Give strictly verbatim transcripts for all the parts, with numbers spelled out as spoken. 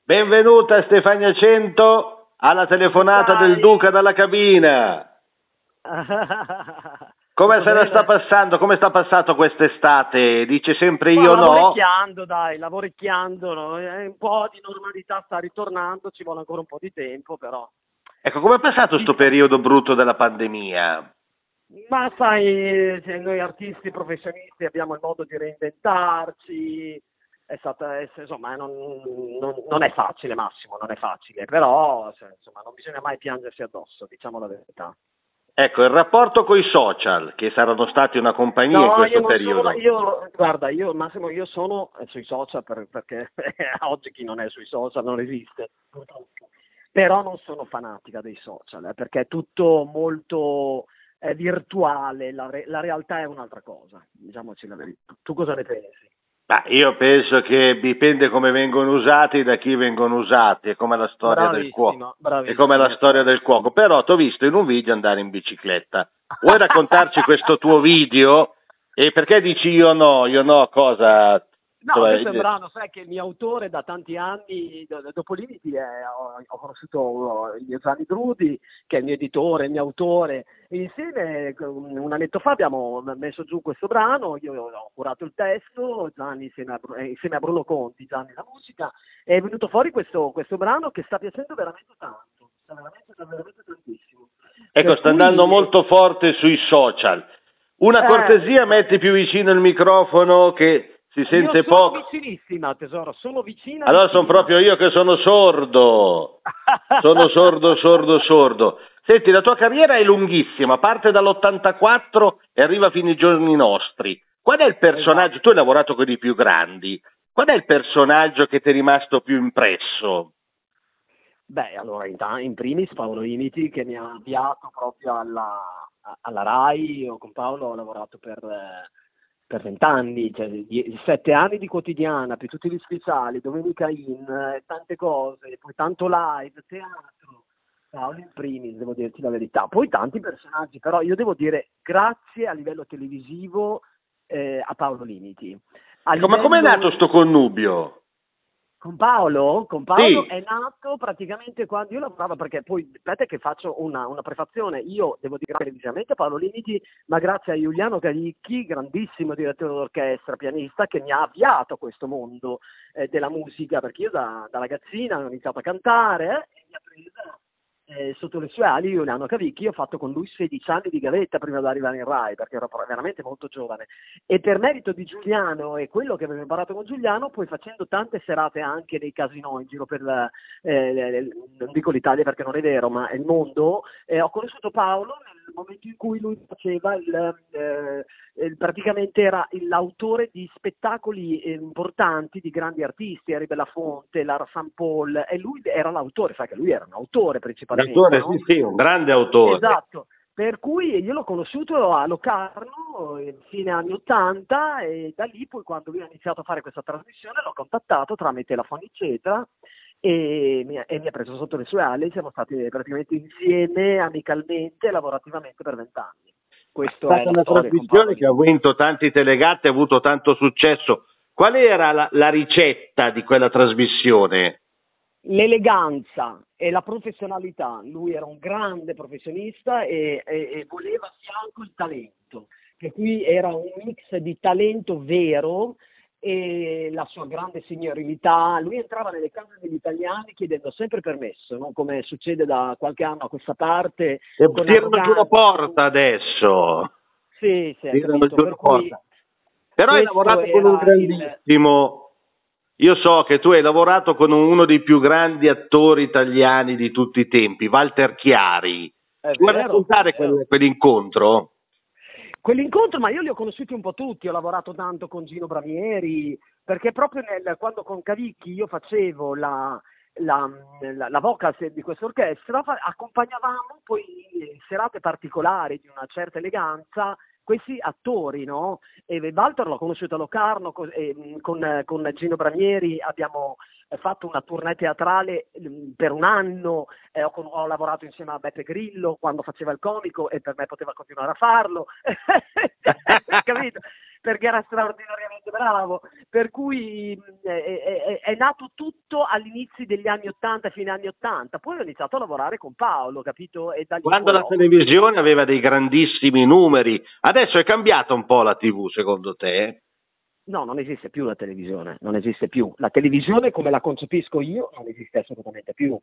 Benvenuta Stefania Cento alla telefonata del Duca dalla cabina. Come se la sta passando? Come sta passando quest'estate? Dice sempre io no. Lavorecchiando, dai, lavorecchiando, no? Un po' di normalità sta ritornando, ci vuole ancora un po' di tempo, però. Ecco, come è passato sto periodo brutto della pandemia? Ma sai, noi artisti professionisti abbiamo il modo di reinventarci, è stata, insomma, non, non, non è facile, Massimo, non è facile, però insomma, non bisogna mai piangersi addosso, diciamo la verità. Ecco, il rapporto con i social, che saranno stati una compagnia no, in questo io periodo. Sono, io, guarda, io Massimo, io sono sui social per, perché oggi chi non è sui social non esiste, purtroppo. Però non sono fanatica dei social, eh, perché è tutto molto eh, virtuale, la, re, la realtà è un'altra cosa, diciamoci la verità. Tu cosa ne pensi? Ma io penso che dipende come vengono usati, da chi vengono usati, è come la storia del cuoco. È come la storia del cuoco. Però ti ho visto in un video andare in bicicletta. Vuoi raccontarci questo tuo video? E perché dici io no? Io no, cosa? No, questo è un brano, sai che il mio autore da tanti anni, dopo Limiti, eh, ho, ho conosciuto il mio Gianni Drudi, che è il mio editore, il mio autore, e insieme un annetto fa abbiamo messo giù questo brano, io ho curato il testo, Gianni insieme a, insieme a Bruno Conti, Gianni la musica, e è venuto fuori questo, questo brano che sta piacendo veramente tanto, sta veramente, sta veramente tantissimo. Ecco, per sta cui... andando molto forte sui social. Una cortesia, eh, metti più vicino il microfono che... Si sente io sono poco. vicinissima, tesoro, sono vicina. Allora vicina. sono proprio io che sono sordo. Sono sordo, sordo, sordo. Senti, la tua carriera è lunghissima, parte dall'ottantaquattro e arriva fino ai giorni nostri. Qual è il personaggio? Esatto. Tu hai lavorato con i più grandi. Qual è il personaggio che ti è rimasto più impresso? Beh, allora in, in primis Paolo Limiti, che mi ha avviato proprio alla, alla RAI. Io con Paolo ho lavorato per... Eh, per vent'anni, cioè sette anni di quotidiana, più tutti gli speciali, domenica in, eh, tante cose, poi tanto live, teatro, Paolo in primis, devo dirti la verità, poi tanti personaggi, però io devo dire grazie a livello televisivo eh, a Paolo Limiti. A Ecco, livello... Ma com'è nato sto connubio? Con Paolo? Con Paolo sì. È nato praticamente quando io lavoravo, perché poi aspetta che faccio una, una prefazione, io devo dire televisivamente a Paolo Limiti, ma grazie a Giuliano Calicchi, grandissimo direttore d'orchestra, pianista, che mi ha avviato a questo mondo eh, della musica, perché io da, da ragazzina ho iniziato a cantare eh, e mi ha presa eh, sotto le sue ali Giuliano Cavicchi. Io ho fatto con lui sedici anni di gavetta prima di arrivare in Rai, perché ero veramente molto giovane, e per merito di Giuliano e quello che avevo imparato con Giuliano, poi facendo tante serate anche nei casinò in giro per la, eh, non dico l'Italia perché non è vero, ma il mondo, eh, ho conosciuto Paolo nel momento in cui lui faceva il, eh, il, praticamente era l'autore di spettacoli eh, importanti di grandi artisti, Harry Belafonte, Lara San Paul, e lui era l'autore, sai che lui era un autore principalmente. L'autore, no? sì, sì, un grande autore. Esatto. Per cui io l'ho conosciuto a Locarno, fine anni ottanta, e da lì poi quando lui ha iniziato a fare questa trasmissione l'ho contattato tramite la Foniceta e mi, ha, e mi ha preso sotto le sue ali. Siamo stati praticamente insieme, amicalmente, lavorativamente per vent'anni. Questa è, è una trasmissione che ha vinto tanti telegatti, ha avuto tanto successo. Qual era la, la ricetta di quella trasmissione? L'eleganza e la professionalità. Lui era un grande professionista e, e, e voleva a fianco il talento, per cui era un mix di talento vero e la sua grande signorilità. Lui entrava nelle case degli italiani chiedendo sempre permesso, no? Come succede da qualche anno a questa parte. E tirano giù la porta adesso. Sì, sì, tirano giù la porta. Però hai lavorato con un grandissimo... Il... Io so che tu hai lavorato con uno dei più grandi attori italiani di tutti i tempi, Walter Chiari. Vuoi raccontare quel, quell'incontro? Quell'incontro, ma io li ho conosciuti un po' tutti, ho lavorato tanto con Gino Bramieri, perché proprio nel, quando con Cavicchi io facevo la, la, la, la vocal di questa orchestra, accompagnavamo poi in serate particolari di una certa eleganza questi attori, no? E Walter l'ho conosciuto a Locarno, con, con, con Gino Bramieri abbiamo fatto una tournée teatrale per un anno, eh, ho, ho lavorato insieme a Beppe Grillo quando faceva il comico e per me poteva continuare a farlo, capito? perché era straordinariamente bravo, per cui è, è, è nato tutto all'inizio degli anni ottanta, fine anni ottanta, poi ho iniziato a lavorare con Paolo, capito? E da lì Quando la ho... televisione aveva dei grandissimi numeri, adesso è cambiata un po' la tivù secondo te? No, non esiste più la televisione, non esiste più. La televisione come la concepisco io non esiste assolutamente più.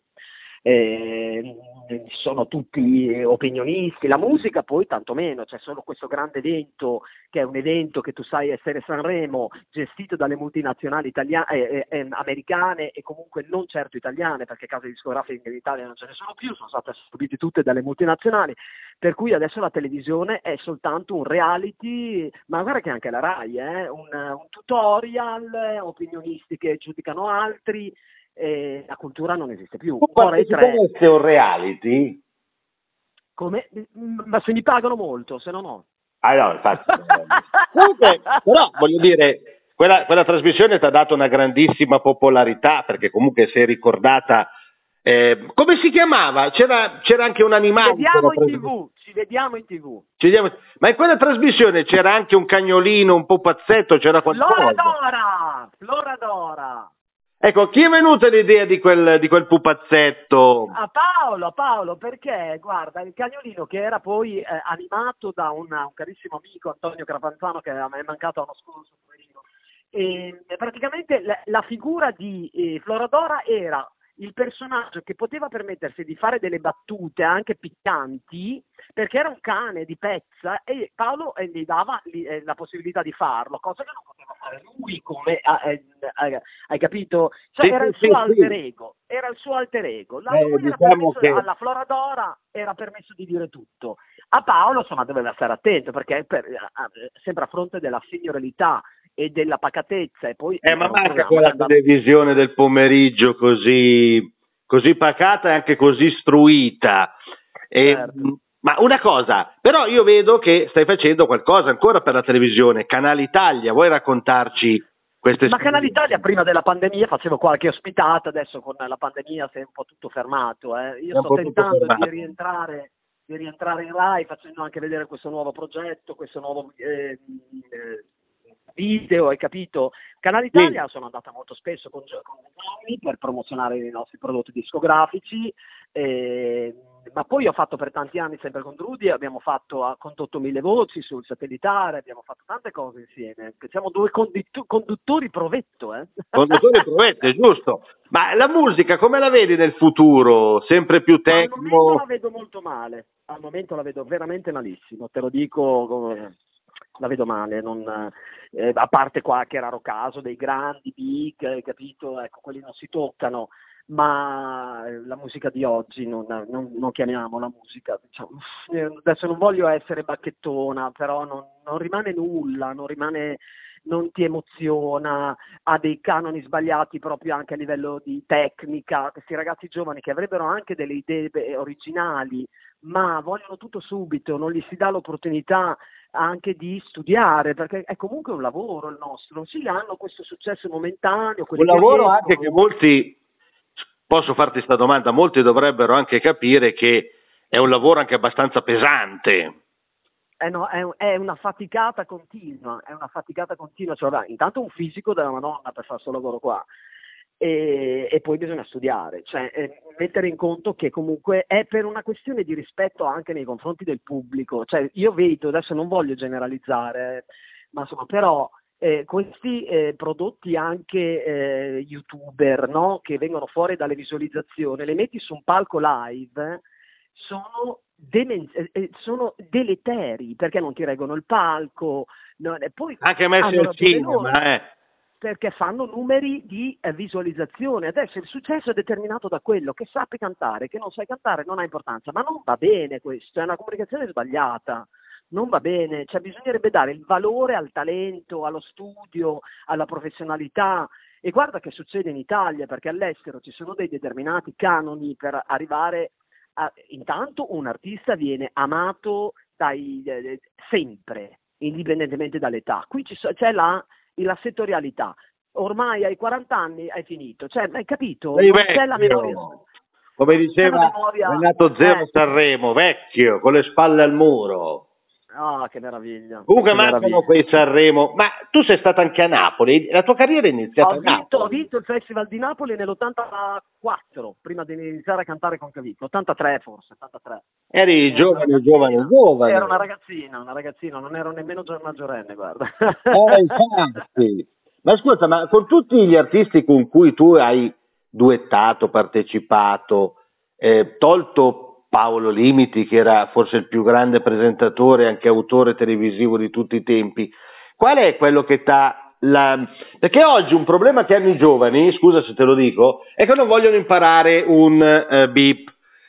Eh, sono tutti opinionisti, la musica poi tanto meno, c'è solo questo grande evento che è un evento che tu sai essere Sanremo, gestito dalle multinazionali italiane, eh, eh, americane e comunque non certo italiane, perché case discografiche in Italia non ce ne sono più, sono state assorbite tutte dalle multinazionali, per cui adesso la televisione è soltanto un reality, ma guarda che anche la Rai, eh, un, un tutorial, opinionisti che giudicano altri. Eh, la cultura non esiste più. Tu parteciperesti a un reality? Come? Ma se mi pagano molto, se no no. Ah no, infatti. Comunque, però voglio dire, quella, quella trasmissione ti ha dato una grandissima popolarità, perché comunque sei ricordata. Eh, come si chiamava? C'era, c'era anche un animale. Ci vediamo in tivù, ci vediamo in tivù. Ci vediamo... Ma in quella trasmissione c'era anche un cagnolino un po' pazzetto, c'era qualcosa. Flora Dora! Flora Dora! Ecco, chi è venuta l'idea di quel, di quel pupazzetto? A Paolo, a Paolo, perché guarda, il cagnolino che era poi eh, animato da una, un carissimo amico, Antonio Crapanzano, che mi è mancato l'anno scorso, e praticamente la, la figura di eh, Floradora era il personaggio che poteva permettersi di fare delle battute anche piccanti, perché era un cane di pezza e Paolo eh, gli dava eh, la possibilità di farlo, cosa che non poteva fare lui, come eh, eh, hai capito? Cioè sì, era il sì, suo sì. alter ego, era il suo alter ego. La, eh, era diciamo permesso, che... alla Floradora era permesso di dire tutto. A Paolo insomma doveva stare attento, perché per, eh, sempre a fronte della signorilità e della pacatezza e poi Eh, ma manca quella televisione del pomeriggio così, così pacata e anche così istruita. E, certo. Ma una cosa, però io vedo che stai facendo qualcosa ancora per la televisione, Canale Italia, vuoi raccontarci queste Ma Canale Italia prima della pandemia facevo qualche ospitata, adesso con la pandemia si è un po' tutto fermato. Eh. Io sto tentando di rientrare, di rientrare in Rai, facendo anche vedere questo nuovo progetto, questo nuovo... Eh, eh, video, hai capito? Canale Italia sì. Sono andata molto spesso con, con Gianni per promozionare i nostri prodotti discografici, eh, ma poi ho fatto per tanti anni sempre con Drudy, abbiamo fatto ha condotto mille voci sul satellitare, abbiamo fatto tante cose insieme, siamo due condittu- conduttori provetto, eh? Conduttori provetto, è giusto. Ma la musica come la vedi nel futuro? Sempre più tecno? Al momento la vedo molto male, al momento la vedo veramente malissimo, te lo dico come... la vedo male, non, eh, a parte qualche raro caso dei grandi big, capito? Ecco, quelli non si toccano, ma la musica di oggi non, non, non chiamiamo la musica, diciamo, adesso non voglio essere bacchettona, però non, non rimane nulla, non rimane, non ti emoziona, ha dei canoni sbagliati proprio anche a livello di tecnica, questi ragazzi giovani che avrebbero anche delle idee originali, ma vogliono tutto subito, non gli si dà l'opportunità anche di studiare, perché è comunque un lavoro il nostro, sì, hanno questo successo momentaneo. Un lavoro anche che molti, posso farti questa domanda, molti dovrebbero anche capire che è un lavoro anche abbastanza pesante. Eh no, è, è una faticata continua, è una faticata continua, cioè, vabbè, intanto un fisico della Madonna per fare questo lavoro qua. E, e poi bisogna studiare, cioè eh, mettere in conto che comunque è per una questione di rispetto anche nei confronti del pubblico, cioè io vedo, adesso non voglio generalizzare, ma insomma però eh, questi eh, prodotti anche eh, youtuber, no? Che vengono fuori dalle visualizzazioni, le metti su un palco live, sono, demen- eh, sono deleteri perché non ti reggono il palco, no? E poi anche messi al cinema, eh. perché fanno numeri di eh, visualizzazione. Adesso il successo è determinato da quello che sappi cantare, che non sai cantare non ha importanza, ma non va bene questo, è una comunicazione sbagliata, non va bene, cioè bisognerebbe dare il valore al talento, allo studio, alla professionalità. E guarda che succede in Italia, perché all'estero ci sono dei determinati canoni per arrivare a... Intanto un artista viene amato dai, eh, sempre, indipendentemente dall'età. Qui ci so, c'è la la settorialità, ormai ai quaranta anni hai finito, cioè hai capito? Sei non vecchio, c'è la memoria, come diceva memoria, Renato Zero eh. Sanremo, vecchio, con le spalle al muro. Ah, che meraviglia. Comunque che mancano meraviglia. quei Sanremo. Ma tu sei stata anche a Napoli? La tua carriera è iniziata Ho a vinto, ho Napoli? vinto il Festival di Napoli nell'ottantaquattro, prima di iniziare a cantare con Cavicchio, ottantatré forse, ottantatré. Eri Ero una giovane, giovane, ragazzina, ero una giovane. ragazzina, una ragazzina, non ero nemmeno già maggiorenne, guarda. Eh, infatti. Ma ascolta, ma con tutti gli artisti con cui tu hai duettato, partecipato, eh, tolto Paolo Limiti, che era forse il più grande presentatore e anche autore televisivo di tutti i tempi, qual è quello che t'ha la... Perché oggi un problema che hanno i giovani, scusa se te lo dico, è che non vogliono imparare un eh, beep.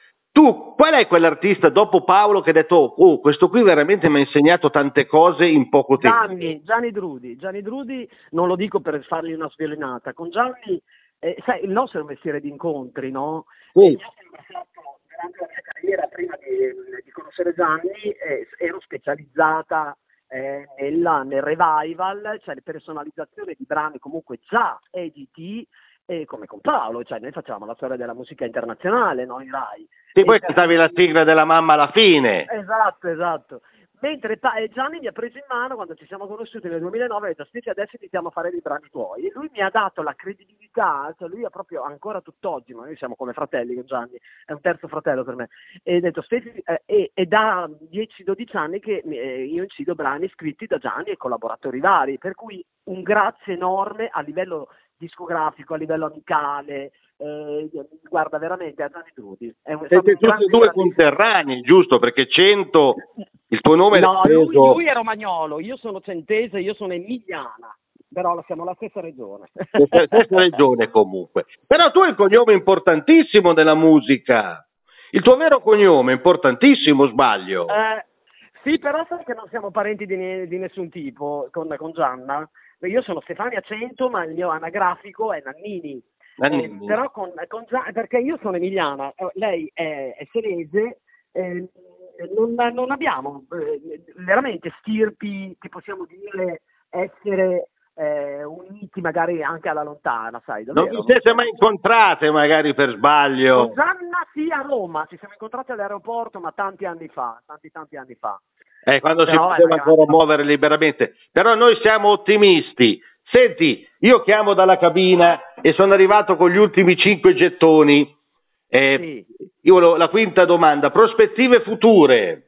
Tu, qual è quell'artista dopo Paolo che ha detto, oh, questo qui veramente mi ha insegnato tante cose in poco tempo? Gianni, Gianni Drudi, Gianni Drudi, non lo dico per fargli una sviolinata, con Gianni, eh, sai, il nostro è un mestiere di incontri, no? E Sì. io ho sempre fatto, durante la mia carriera, prima di, di conoscere Gianni, eh, ero specializzata eh, nella, nel revival, cioè la personalizzazione di brani comunque già editi, eh, come con Paolo, cioè noi facevamo la storia della musica internazionale, no? In Rai. Sì, E poi per cantavi la cui- sigla della mamma alla fine. Esatto, esatto. Mentre pa- e Gianni mi ha preso in mano quando ci siamo conosciuti nel duemilanove e ha detto Steffi, adesso iniziamo a fare dei brani tuoi. E lui mi ha dato la credibilità, cioè lui ha proprio ancora tutt'oggi, ma noi siamo come fratelli con Gianni, è un terzo fratello per me. E ha detto Steffi, eh, e, e da dieci dodici anni che eh, io incido brani scritti da Gianni e collaboratori vari, per cui un grazie enorme a livello discografico, a livello amicale, eh, guarda veramente a Gianni Drudi, è, un, è stato Siete un tutti e grande, due grandissimo. conterranei, giusto? Perché cento, il tuo nome l'ha No, lui, preso, lui è romagnolo, io sono centese, io sono emiliana, però siamo la stessa regione. stessa stessa regione comunque. Però tu hai il cognome importantissimo della musica. Il tuo vero cognome è importantissimo, sbaglio. Eh, sì, però sai che non siamo parenti di, ne- di nessun tipo con, con Gianna. Io sono Stefania Cento, ma il mio anagrafico è Nannini. Eh, Nannini. però con, con Gian- perché io sono emiliana, eh, lei è, è senese, eh, non, non abbiamo eh, veramente stirpi che possiamo dire essere eh, uniti magari anche alla lontana, sai, Non vi davvero, non siete mai siamo. incontrate magari per Con sbaglio? Gianna sì a Roma, ci siamo incontrati all'aeroporto, ma tanti anni fa, tanti tanti anni fa. Eh, quando si Però è una poteva ancora grande. muovere liberamente. Però noi siamo ottimisti. Senti, io chiamo dalla cabina e sono arrivato con gli ultimi cinque gettoni. Eh, Sì. io volevo- la quinta domanda, prospettive future.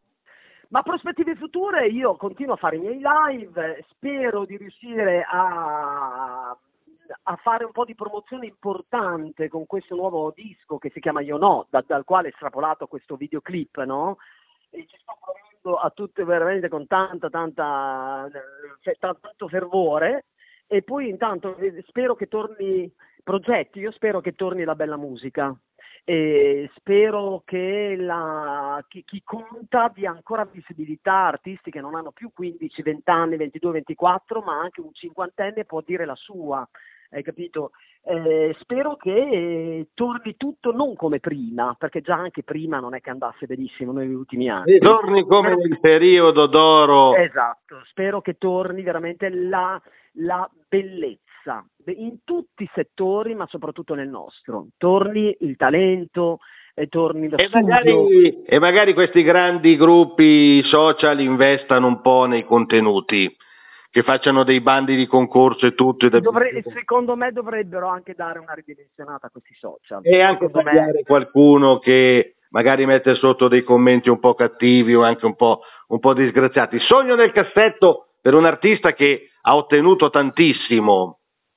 Ma prospettive future, io continuo a fare i miei live, spero di riuscire a, a fare un po' di promozione importante con questo nuovo disco che si chiama Io No, da- dal quale è estrapolato questo videoclip, no? E ci sto provando a tutte veramente con tanta, tanta, eh, tanto fervore. E poi intanto eh, spero che torni progetti, io spero che torni la bella musica. E spero che la, chi, chi conta dia ancora visibilità a artisti che non hanno più quindici, venti anni, ventidue, ventiquattro, ma anche un cinquantenne può dire la sua, hai capito? Eh, spero che eh, torni tutto non come prima, perché già anche prima non è che andasse benissimo negli ultimi anni. Ritorni come Spero nel periodo d'oro. Esatto, spero che torni veramente la, la bellezza in tutti i settori, ma soprattutto nel nostro. Torni il talento, e torni lo E studio. magari, e magari questi grandi gruppi social investano un po' nei contenuti, che facciano dei bandi di concorso e tutto. E Dovre- secondo me dovrebbero anche dare una ridimensionata a questi social. e anche Secondo me. tagliare qualcuno che magari mette sotto dei commenti un po' cattivi o anche un po', un po' disgraziati. Sogno nel cassetto per un artista che ha ottenuto tantissimo.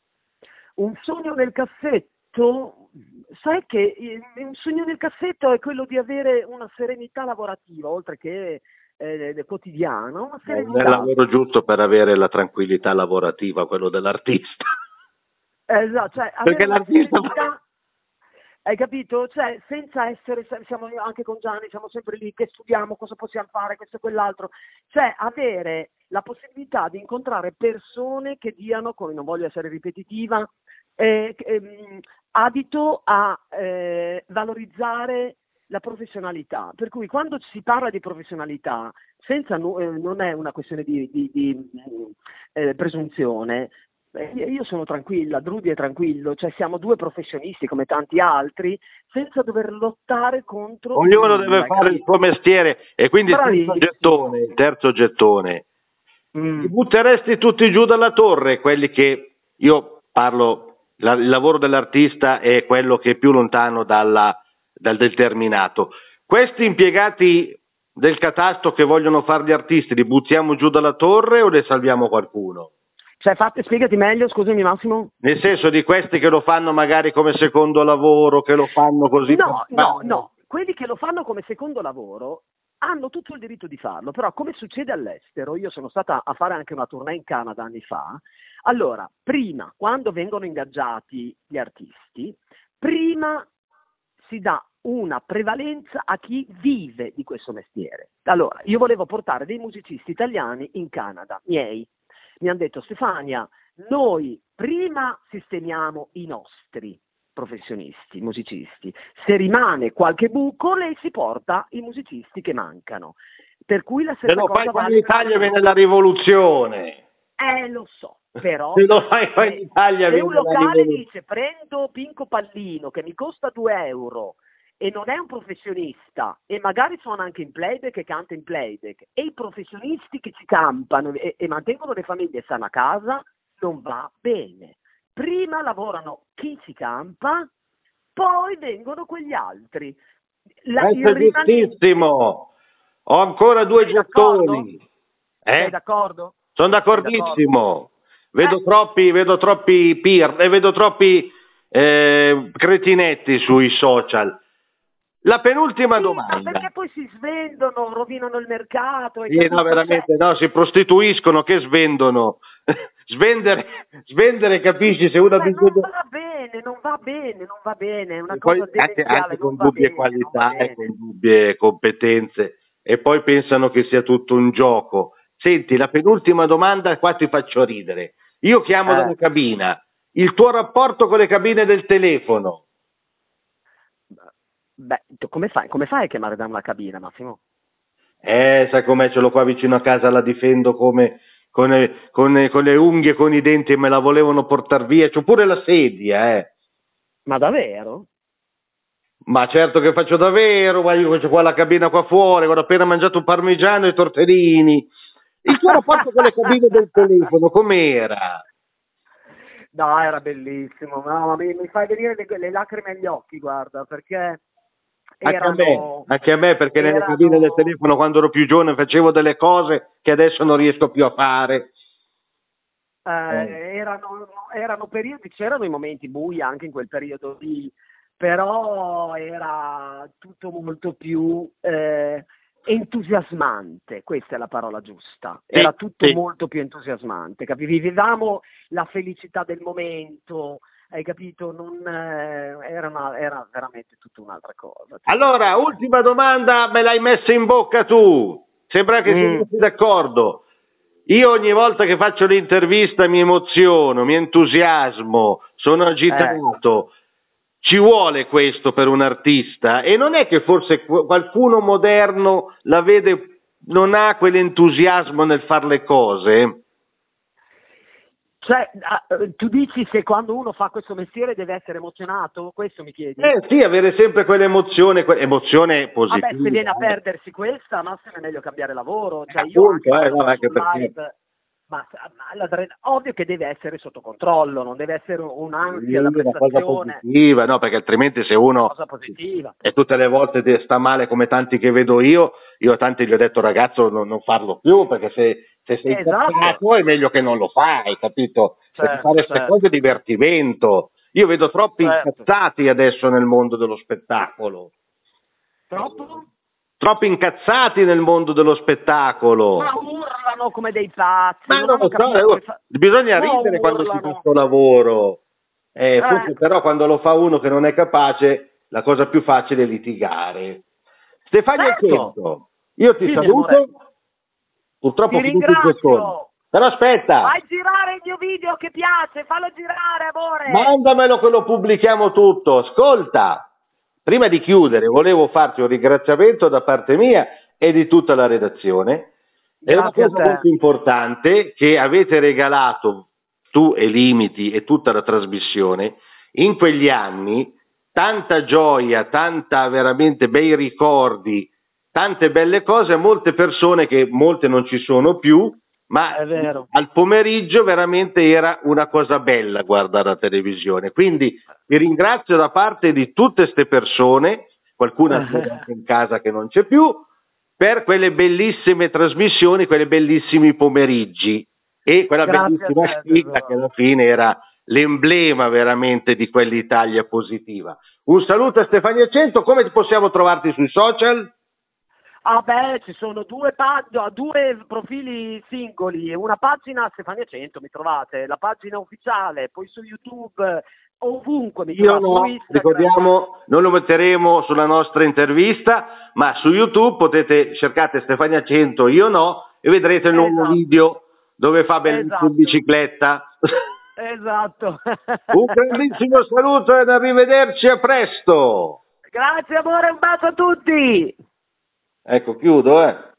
Un sogno nel cassetto, sai che il- un sogno nel cassetto è quello di avere una serenità lavorativa, oltre che eh, quotidiana, una Eh, Non è il serenità. lavoro giusto per avere la tranquillità lavorativa, quello dell'artista. Esatto, cioè avere Perché una l'artista... serenità, hai capito? Cioè senza essere, siamo anche con Gianni, siamo sempre lì che studiamo cosa possiamo fare, questo e quell'altro, cioè avere la possibilità di incontrare persone che diano, come non voglio essere ripetitiva, eh, ehm, adito a eh, valorizzare la professionalità, per cui quando si parla di professionalità, senza, nu- eh, non è una questione di, di- di, eh, presunzione, Io sono tranquilla, Drudy è tranquillo, cioè siamo due professionisti come tanti altri, senza dover lottare contro. Ognuno deve fare il suo mestiere, e quindi il terzo gettone, il terzo gettone. Mm. Li butteresti tutti giù dalla torre, quelli che, io parlo, la, il lavoro dell'artista è quello che è più lontano dalla, dal determinato. Questi impiegati del catasto che vogliono fare gli artisti, li buttiamo giù dalla torre o ne salviamo qualcuno? Cioè, fate, spiegati meglio, scusami Massimo. Nel senso, di questi che lo fanno magari come secondo lavoro, che lo fanno così. No, no, no, quelli che lo fanno come secondo lavoro hanno tutto il diritto di farlo, però come succede all'estero, io sono stata a fare anche una tournée in Canada anni fa, allora, prima, quando vengono ingaggiati gli artisti, prima si dà una prevalenza a chi vive di questo mestiere. Allora, io volevo portare dei musicisti italiani in Canada, miei. Mi hanno detto: Stefania, noi prima sistemiamo i nostri professionisti, musicisti, se rimane qualche buco lei si porta i musicisti che mancano. Per cui la stessa se lo cosa fai qua in Italia viene la rivoluzione. Eh, lo so, però se lo fai qua in Italia se viene un locale la dice prendo Pinco Pallino che mi costa due euro e non è un professionista e magari suona anche in playback e canta in playback, e i professionisti che ci campano e, e mantengono le famiglie e stanno a casa, non va bene. Prima lavorano chi ci campa, poi vengono quegli altri. La, è giustissimo. Ho ancora due gettoni. Eh? Sei d'accordo? Sono d'accordissimo. Vedo, eh? troppi, vedo troppi peer, e vedo troppi eh, cretinetti sui social. La penultima sì, domanda. Ma perché poi si svendono, rovinano il mercato. E sì, no, veramente, no, si prostituiscono, che svendono. svendere, svendere, capisci? Se uno ha bisogno... Non va bene, non va bene, non va bene, è una e cosa poi, anche, anche con non dubbie bene, qualità e con dubbie competenze, e poi pensano che sia tutto un gioco. Senti, la penultima domanda, qua ti faccio ridere. Io chiamo eh. dalla cabina. Il tuo rapporto con le cabine del telefono? Beh, come fai, come fai a chiamare da una cabina, Massimo? Eh, sai com'è, ce l'ho qua vicino a casa, la difendo come con, con, con le unghie, con i denti, e me la volevano portare via. C'ho pure la sedia, eh. Ma davvero? Ma certo che faccio davvero, ma io c'ho qua la cabina qua fuori, ho appena mangiato un parmigiano e tortellini. Il tuo rapporto con le cabine del telefono com'era? No, era bellissimo, no, mi, mi fai venire le, le lacrime agli occhi, guarda, perché erano, anche, a me, anche a me, perché erano, nelle cabine del telefono, quando ero più giovane, facevo delle cose che adesso non riesco più a fare. Eh, eh. Erano, erano periodi, c'erano i momenti bui anche in quel periodo lì, però era tutto molto più eh, entusiasmante, questa è la parola giusta, era tutto sì. molto più entusiasmante, capivi? Vivevamo la felicità del momento, hai capito? Non, eh, era, una, era veramente tutta un'altra cosa. Allora, ultima domanda, me l'hai messa in bocca tu, sembra che mm. siamo d'accordo. Io ogni volta che faccio l'intervista mi emoziono, mi entusiasmo, sono agitato. Eh. Ci vuole questo per un artista, e non è che forse qualcuno moderno la vede, non ha quell'entusiasmo nel fare le cose? Cioè, tu dici se quando uno fa questo mestiere deve essere emozionato? Questo mi chiedi? Eh sì, avere sempre quell'emozione, emozione positiva. Vabbè, se viene a perdersi questa, ma se è meglio cambiare lavoro. Cioè, eh, io appunto, anche, eh, no, anche perché... live, ma, ma ovvio che deve essere sotto controllo, non deve essere un'ansia da prestazione. Una cosa positiva, no, perché altrimenti se uno cosa positiva. E tutte le volte sta male come tanti che vedo io, io a tanti gli ho detto: ragazzo, non, non farlo più, perché se, se sei esatto. incazzato è meglio che non lo fai, capito? Certo, per fare queste certo. cose di divertimento. Io vedo troppi certo. incazzati adesso nel mondo dello spettacolo. Troppo? Troppi incazzati nel mondo dello spettacolo. Ma urlano come dei pazzi. Ma non non so, eh, fa... bisogna Ma ridere urlano. quando si fa questo lavoro. Eh, eh. Forse però quando lo fa uno che non è capace, la cosa più facile è litigare. Stefania certo. Cento, io ti sì, saluto. Purtroppo ti ringrazio. Però aspetta. Fai girare il mio video che piace, fallo girare, amore. Mandamelo che lo pubblichiamo tutto. Ascolta. Prima di chiudere, volevo farti un ringraziamento da parte mia e di tutta la redazione. È una cosa molto importante che avete regalato tu e Limiti e tutta la trasmissione, in quegli anni tanta gioia, tanta veramente bei ricordi, tante belle cose a molte persone che molte non ci sono più, ma al pomeriggio veramente era una cosa bella guardare la televisione. Quindi vi ringrazio da parte di tutte queste persone, qualcuna anche in casa che non c'è più, per quelle bellissime trasmissioni, quei bellissimi pomeriggi e quella Grazie bellissima te, sigla che alla fine era l'emblema veramente di quell'Italia positiva. Un saluto a Stefania Cento, come possiamo trovarti sui social? Ah beh, ci sono due, pag- due profili singoli, una pagina Stefania Cento mi trovate, la pagina ufficiale, poi su YouTube, ovunque mi Io trovate, no, su Instagram. ricordiamo, non lo metteremo sulla nostra intervista, ma su YouTube potete cercate Stefania Cento, io no, e vedrete il nuovo Esatto. video dove fa bellissimo Esatto. in bicicletta. Esatto. Un grandissimo saluto ed arrivederci, a presto. Grazie amore, un bacio a tutti. Ecco, chiudo, eh.